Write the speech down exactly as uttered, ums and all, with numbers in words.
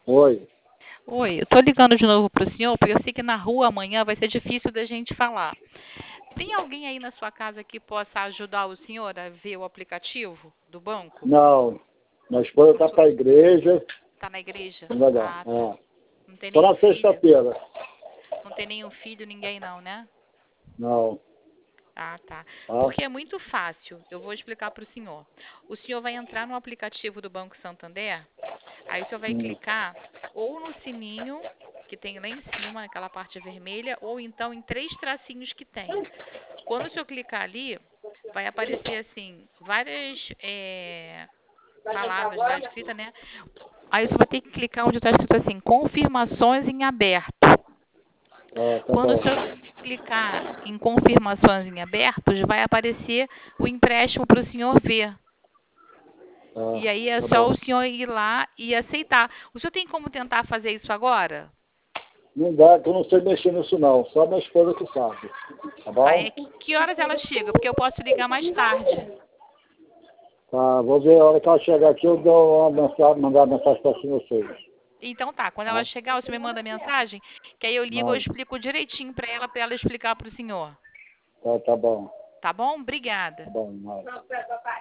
Oi. Oi, eu tô ligando de novo pro senhor, porque eu sei que na rua amanhã vai ser difícil da gente falar. Tem alguém aí na sua casa que possa ajudar o senhor a ver o aplicativo do banco? Não. Minha esposa está para a igreja. Tá na igreja? Não vai dar. Ah, tá. É. Não tem Só nenhum na filho? sexta-feira. Não tem nenhum filho, ninguém não, né? Não. Ah, tá. Tá? Porque é muito fácil. Eu vou explicar para o senhor. O senhor vai entrar no aplicativo do Banco Santander, aí o senhor vai Hum. clicar ou no sininho que tem lá em cima, aquela parte vermelha, ou então em três tracinhos que tem. Quando o senhor clicar ali, vai aparecer assim, várias é, palavras lá escritas, né? Aí você vai ter que clicar onde está escrito assim, confirmações em aberto. Ah, tá Quando o bom. senhor clicar em confirmações em abertos, vai aparecer o empréstimo para o senhor ver. Ah, E aí é tá só bom. o senhor ir lá e aceitar. O senhor tem como tentar fazer isso agora? Não dá, que eu não sei mexer nisso não. Só minha esposa que sabe. Tá Aí, bom? que, que horas ela chega? Porque eu posso ligar mais tarde. Tá, vou ver a hora que ela chegar aqui, eu dou uma mensagem, mandar uma mensagem para vocês. Então tá, quando ela Tá? chegar, você me manda mensagem, que aí eu ligo, eu Manda. explico direitinho para ela, para ela explicar para o senhor. Tá, tá bom. Tá bom? Tá Obrigada. bom, manda.